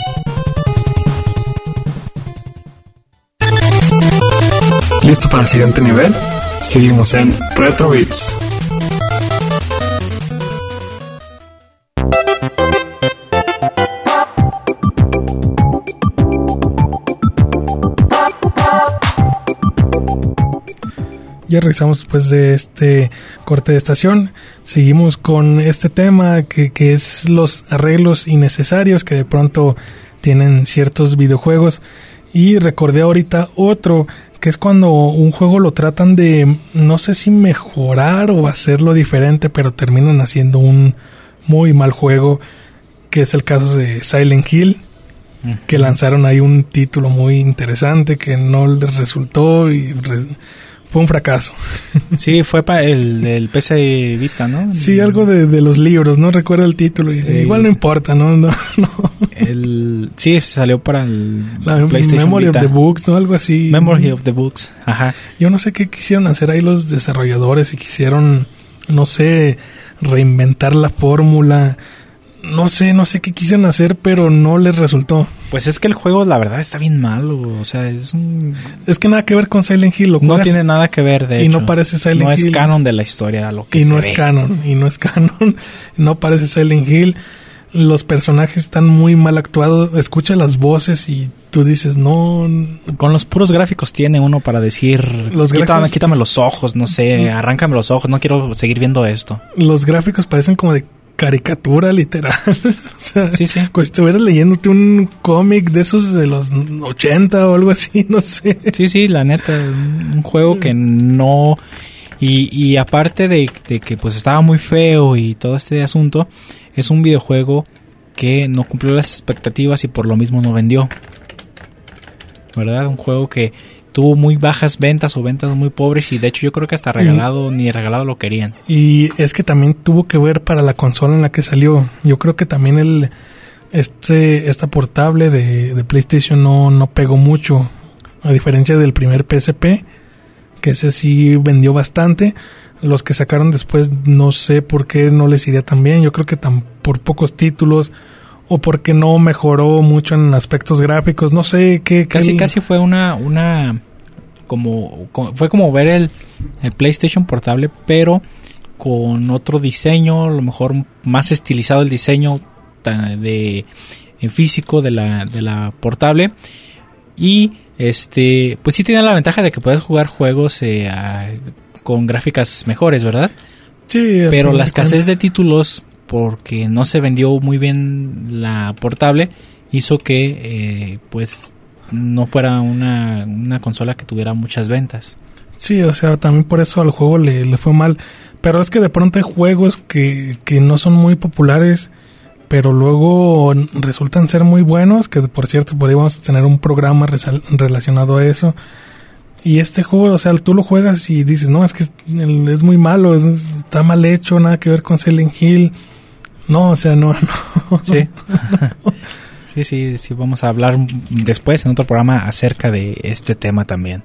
¿Listo para el siguiente nivel? Seguimos en Retrobits. Ya regresamos después de este corte de estación. Seguimos con este tema que, que es los arreglos innecesarios que de pronto tienen ciertos videojuegos. Y recordé ahorita otro, que es cuando un juego lo tratan de, no sé si mejorar o hacerlo diferente, pero terminan haciendo un muy mal juego, que es el caso de Silent Hill, que lanzaron ahí un título muy interesante que no les resultó y re- fue un fracaso. Sí, fue para el del P C Vita, ¿no? Sí, algo de, de los libros, no recuerdo el título, y- Eh, igual no importa, no, no, no. El, sí, salió para el La PlayStation Memory Vita. of the Books, no, algo así. Memory of the Books, ajá. Yo no sé qué quisieron hacer ahí los desarrolladores, y quisieron, no sé, reinventar la fórmula. No sé, no sé qué quisieron hacer, pero no les resultó. Pues es que el juego, la verdad, está bien malo. O sea, es un... Es que nada que ver con Silent Hill. Lo no juegas tiene nada que ver, de y hecho. no parece Silent No es Hill. canon de la historia, lo que Y se no ve. es canon, y no es canon. No parece Silent Hill. Los personajes están muy mal actuados. Escucha las voces y tú dices, no... Con los puros gráficos tiene uno para decir... Los quítame, gráficos- quítame los ojos, no sé, arráncame los ojos, no quiero seguir viendo esto. Los gráficos parecen como de caricatura, literal. O sea, Sí, sí. como si estuvieras leyéndote un cómic de esos de los ochenta o algo así, no sé. Sí, sí, la neta, un juego que no... Y, y aparte de, de que pues estaba muy feo y todo este asunto, es un videojuego que no cumplió las expectativas y por lo mismo no vendió. ¿Verdad? Un juego que tuvo muy bajas ventas o ventas muy pobres y de hecho yo creo que hasta regalado, ni regalado lo querían. Y es que también tuvo que ver para la consola en la que salió. Yo creo que también el este esta portable de, de PlayStation no, no pegó mucho, a diferencia del primer P S P, que ese sí vendió bastante. Los que sacaron después no sé por qué no les iría tan bien. Yo creo que tan por pocos títulos o porque no mejoró mucho en aspectos gráficos. No sé qué. Casi, qué- casi fue una, una, como, como- fue como ver el, el PlayStation portable, pero con otro diseño, a lo mejor más estilizado el diseño ta- de, en físico de la, de la portable. Y este, pues sí tiene la ventaja de que puedes jugar juegos eh, a- con gráficas mejores, ¿verdad? Sí, al Pero final la de escasez cuentas. de títulos, porque no se vendió muy bien la portable, hizo que eh, pues no fuera una, una consola que tuviera muchas ventas. Sí, o sea, también por eso al juego le, le fue mal. Pero es que de pronto hay juegos que, que no son muy populares, pero luego resultan ser muy buenos, que por cierto, por ahí vamos a tener un programa resal- relacionado a eso. Y este juego, o sea, tú lo juegas y dices, no, es que es, el- es muy malo, es- está mal hecho, nada que ver con Silent Hill. No, o sea, no, no. Sí. sí, sí, sí, vamos a hablar después en otro programa acerca de este tema también.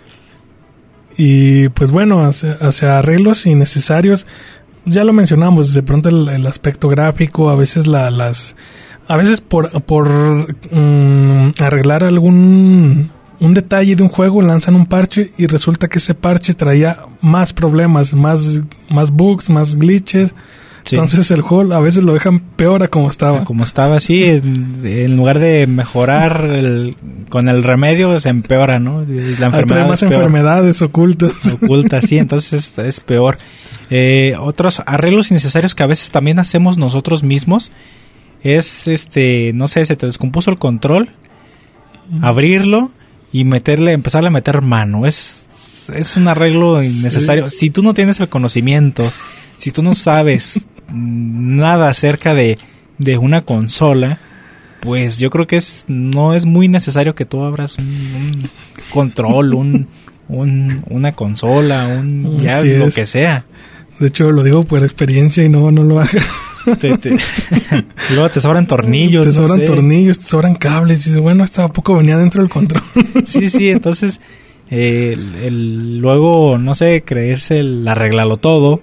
Y pues bueno, hacia, hacia arreglos innecesarios, ya lo mencionamos, de pronto el, el aspecto gráfico, a veces la, las, a veces por, por mm, arreglar algún un detalle de un juego, lanzan un parche y resulta que ese parche traía más problemas, más, más bugs, más glitches. Sí. Entonces el juego a veces lo dejan peor a como estaba. Como estaba, sí, en, en lugar de mejorar el, con el remedio se empeora, ¿no? La enfermedad hay más enfermedades ocultas. Ocultas, sí, entonces es, es peor. Eh, otros arreglos innecesarios que a veces también hacemos nosotros mismos es, este, no sé, se te descompuso el control, mm. abrirlo y meterle, empezarle a meter mano. Es, es un arreglo innecesario. Sí. Si tú no tienes el conocimiento, si tú no sabes nada acerca de, de una consola, pues yo creo que es no es muy necesario que tú abras un, un control, un, un una consola, un ya Así lo es. que sea. De hecho, lo digo por experiencia y no, no lo haga. Te, te, luego te sobran tornillos. Te no sobran sé. tornillos, te sobran cables. Y dices, bueno, hasta poco venía dentro del control. Sí, sí, entonces eh, el, el, luego, no sé, creerse el arreglarlo todo.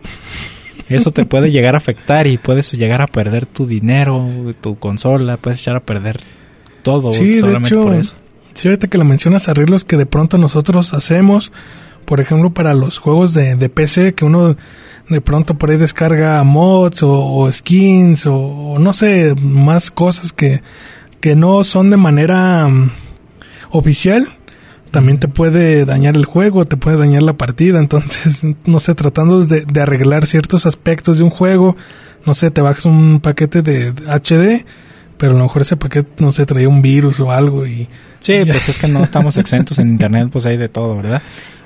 Eso te puede llegar a afectar y puedes llegar a perder tu dinero, tu consola, puedes echar a perder todo sí, solamente de hecho, por eso. Sí, ahorita que lo mencionas, arreglos que de pronto nosotros hacemos, por ejemplo, para los juegos de, de P C, que uno de pronto por ahí descarga mods o, o skins o, o no sé, más cosas que, que no son de manera um, oficial. También te puede dañar el juego, te puede dañar la partida. Entonces, no sé, tratando de, de arreglar ciertos aspectos de un juego, no sé, te bajas un paquete de H D, pero a lo mejor ese paquete, no sé, traía un virus o algo y... Sí, y pues es que no estamos exentos en internet, pues hay de todo, ¿verdad?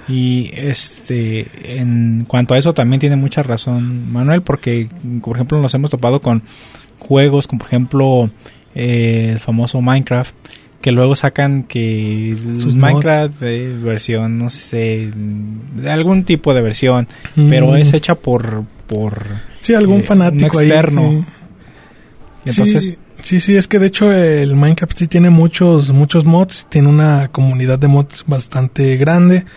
Y este, en cuanto a eso también tiene mucha razón Manuel, porque, por ejemplo, nos hemos topado con juegos, como por ejemplo, eh, el famoso Minecraft, que luego sacan que sus Minecraft de versión, no sé, de algún tipo de versión, mm. pero es hecha por por sí, algún eh, fanático un externo. Ahí, sí. Entonces, sí, sí, sí, es que de hecho el Minecraft sí tiene muchos muchos mods, tiene una comunidad de mods bastante grande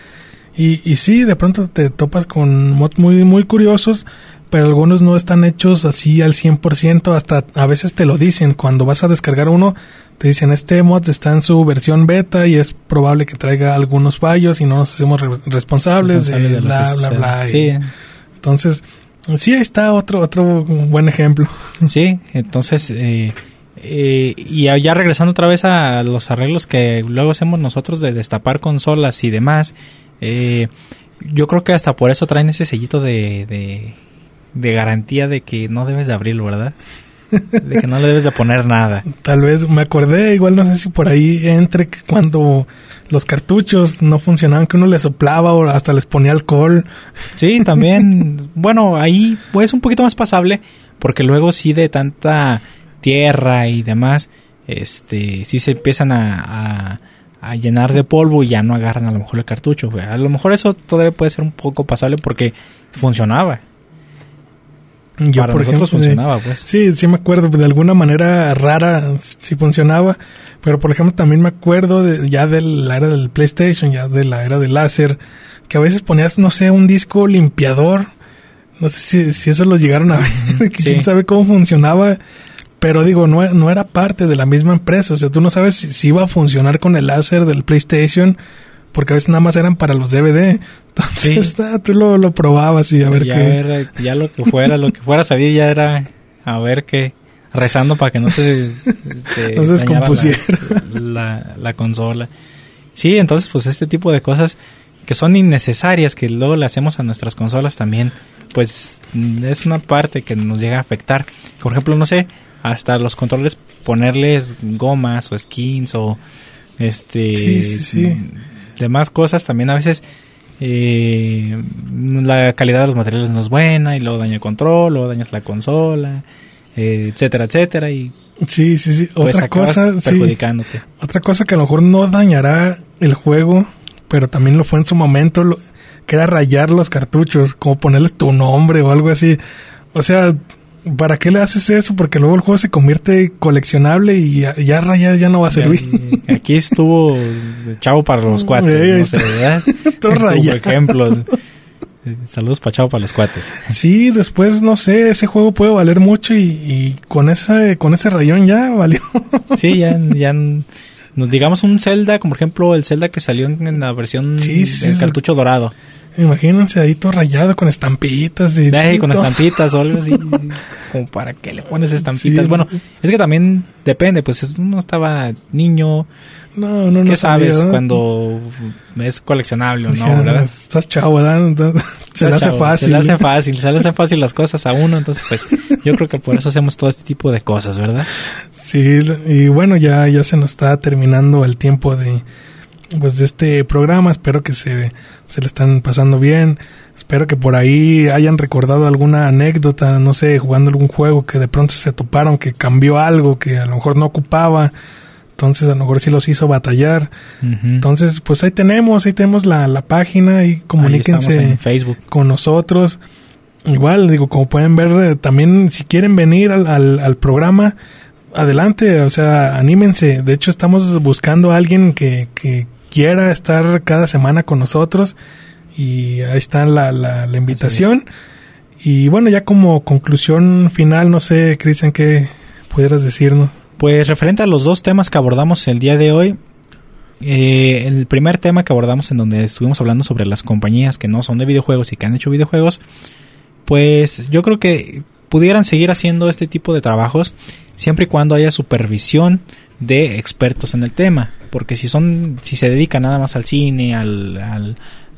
y y sí, de pronto te topas con mods muy muy curiosos, pero algunos no están hechos así al cien por ciento, hasta a veces te lo dicen cuando vas a descargar uno. Te dicen, este mod está en su versión beta y es probable que traiga algunos fallos y no nos hacemos re- responsables de, de bla, bla, bla. Sí. Entonces, sí, ahí está otro otro buen ejemplo. Sí, entonces, eh, eh, y ya regresando otra vez a los arreglos que luego hacemos nosotros de destapar consolas y demás, eh, yo creo que hasta por eso traen ese sellito de, de, de garantía de que no debes de abrirlo, ¿verdad? De que no le debes de poner nada. Tal vez me acordé, igual no sé si por ahí entre que cuando los cartuchos no funcionaban, que uno les soplaba o hasta les ponía alcohol. Sí, también. Bueno, ahí pues un poquito más pasable, porque luego sí de tanta tierra y demás, este, sí se empiezan a, a, a llenar de polvo y ya no agarran a lo mejor el cartucho. A lo mejor eso todavía puede ser un poco pasable porque funcionaba. Yo, Para por nosotros ejemplo, funcionaba, sí, pues. Sí, sí me acuerdo, de alguna manera rara sí funcionaba, pero por ejemplo también me acuerdo de, ya de la era del PlayStation, ya de la era del láser, que a veces ponías, no sé, un disco limpiador, no sé si, si eso lo llegaron a ver, que sí. Quién sabe cómo funcionaba, pero digo, no, no era parte de la misma empresa, o sea, tú no sabes si, si iba a funcionar con el láser del PlayStation, porque a veces nada más eran para los D V D. Entonces, sí. Tú lo, lo probabas y a ver ya qué... Era, ya lo que fuera, lo que fuera a salir ya era a ver qué... Rezando para que no se... se no se descompusiera. La, la, la consola. Sí, entonces pues este tipo de cosas que son innecesarias, que luego le hacemos a nuestras consolas también, pues es una parte que nos llega a afectar. Por ejemplo, no sé, hasta los controles ponerles gomas o skins o... este sí, sí, sí. demás cosas también a veces eh, la calidad de los materiales no es buena y luego daña el control, luego dañas la consola, eh, etcétera, etcétera y sí, sí, sí. Pues otra cosa, perjudicándote. Sí. Otra cosa que a lo mejor no dañará el juego, pero también lo fue en su momento, lo, que era rayar los cartuchos, como ponerles tu nombre o algo así. O sea, ¿para qué le haces eso? Porque luego el juego se convierte coleccionable y ya, ya rayar ya no va a servir. Aquí estuvo Chavo para los cuates, Ey, no sé, ¿verdad? Todo rayado. Por ejemplo, saludos para Chavo para los cuates. Sí, después, no sé, ese juego puede valer mucho y, y con ese con ese rayón ya valió. Sí, ya, ya no Nos digamos un Zelda, como por ejemplo el Zelda que salió en, en la versión Sí, sí, del sí. cartucho dorado. Imagínense ahí todo rayado con estampitas. Y, Ay, con todo. estampitas o algo así. Como para qué le pones estampitas. Sí. Bueno, es que también depende, pues es- uno estaba niño. No, no, no. ¿Qué sabes sabía, ¿no? cuando es coleccionable o no, Ya, verdad? Estás chavo, ¿verdad? Entonces, se le hace Chavo, fácil. Se le hace fácil, se le hacen fácil las cosas a uno, entonces pues yo creo que por eso hacemos todo este tipo de cosas, ¿verdad? Sí, y bueno, ya, ya se nos está terminando el tiempo de, pues, de este programa. Espero que se, se le están pasando bien. Espero que por ahí hayan recordado alguna anécdota, no sé, jugando algún juego que de pronto se toparon, que cambió algo, que a lo mejor no ocupaba. Entonces a lo mejor sí los hizo batallar. Ujú. Entonces, pues ahí tenemos, ahí tenemos la, la página y Ahí estamos comuníquense en Facebook. con nosotros. Igual, digo, como pueden ver, eh, también si quieren venir al, al, al programa, adelante, o sea, anímense. De hecho, estamos buscando a alguien que, que quiera estar cada semana con nosotros y ahí está la, la, la invitación. Y bueno, ya como conclusión final, no sé, Cristian, ¿qué pudieras decirnos? Pues referente a los dos temas que abordamos el día de hoy, eh, el primer tema que abordamos en donde estuvimos hablando sobre las compañías que no son de videojuegos y que han hecho videojuegos, pues yo creo que pudieran seguir haciendo este tipo de trabajos siempre y cuando haya supervisión de expertos en el tema, porque si son, si se dedican nada más al cine, al, al,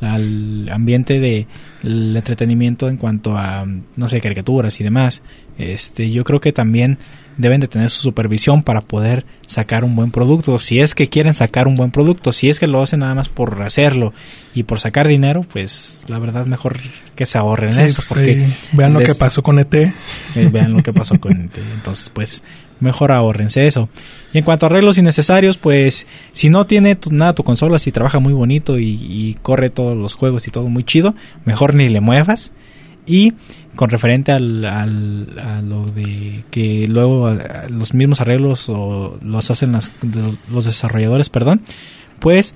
al ambiente de el entretenimiento en cuanto a, no sé, caricaturas y demás, este, yo creo que también deben de tener su supervisión para poder sacar un buen producto, si es que quieren sacar un buen producto. Si es que lo hacen nada más por hacerlo y por sacar dinero, pues la verdad mejor que se ahorren Sí, eso, pues, porque ahí vean lo les- que pasó con E T. eh, vean lo que pasó con entonces pues mejor ahórrense eso. Y en cuanto a arreglos innecesarios, pues si no tiene tu, nada tu consola, si trabaja muy bonito y, y corre todos los juegos y todo muy chido, mejor ni le muevas. Y con referente al, al a lo de que luego a, los mismos arreglos o los hacen las, los desarrolladores, perdón, pues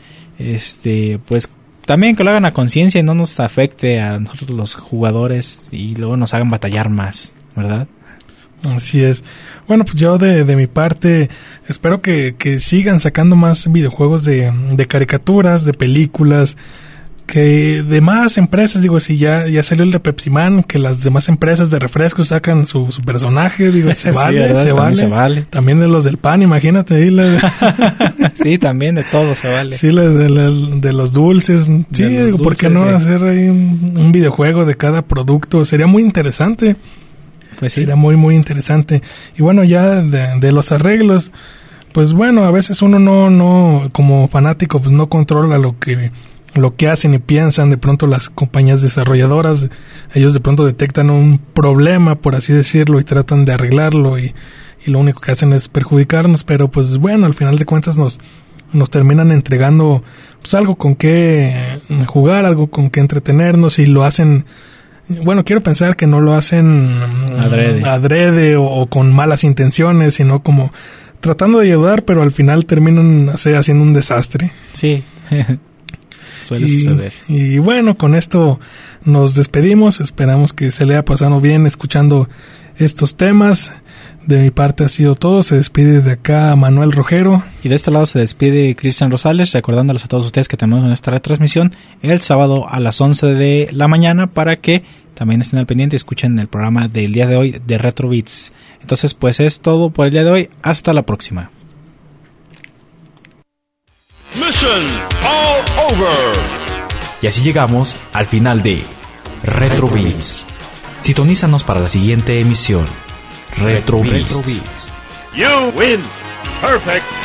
este pues también que lo hagan a conciencia y no nos afecte a nosotros los jugadores y luego nos hagan batallar más, ¿verdad? Así es. Bueno, pues yo de, de mi parte espero que, que sigan sacando más videojuegos de, de caricaturas, de películas, que demás empresas, digo, si ya, ya salió el de Pepsi Man, que las demás empresas de refrescos sacan su, su personaje, digo, se Sí, vale, ¿verdad? se También vale. se vale. También de los del pan, imagínate ahí, la- Sí, también de todo se vale. sí, la de, la- de los dulces, sí, los digo, ¿por qué dulces, no sí. hacer ahí un, un videojuego de cada producto? Sería muy interesante. Pues sí. Sería muy, muy interesante. Y bueno, ya de, de los arreglos, pues bueno, a veces uno no, no, como fanático, pues no controla lo que, lo que hacen y piensan. De pronto las compañías desarrolladoras, ellos de pronto detectan un problema, por así decirlo, y tratan de arreglarlo y, y lo único que hacen es perjudicarnos. Pero pues bueno, al final de cuentas nos, nos terminan entregando pues algo con que jugar, algo con que entretenernos, y lo hacen. Bueno, quiero pensar que no lo hacen Adrede. adrede o, o con malas intenciones, sino como tratando de ayudar, pero al final terminan así, haciendo un desastre. Sí. Suele y, suceder. y bueno, con esto nos despedimos. Esperamos que se le haya pasado bien escuchando estos temas. De mi parte ha sido todo. Se despide de acá Manuel Rojero. Y de este lado se despide Cristian Rosales, recordándoles a todos ustedes que tenemos nuestra retransmisión el sábado a las once de la mañana para que también estén al pendiente y escuchen el programa del día de hoy de Retro Beats. Entonces, pues es todo por el día de hoy. Hasta la próxima. Mission all over. Y así llegamos al final de Retro Beats. Sintonízanos para la siguiente emisión. Retro Beats. You win. Perfect.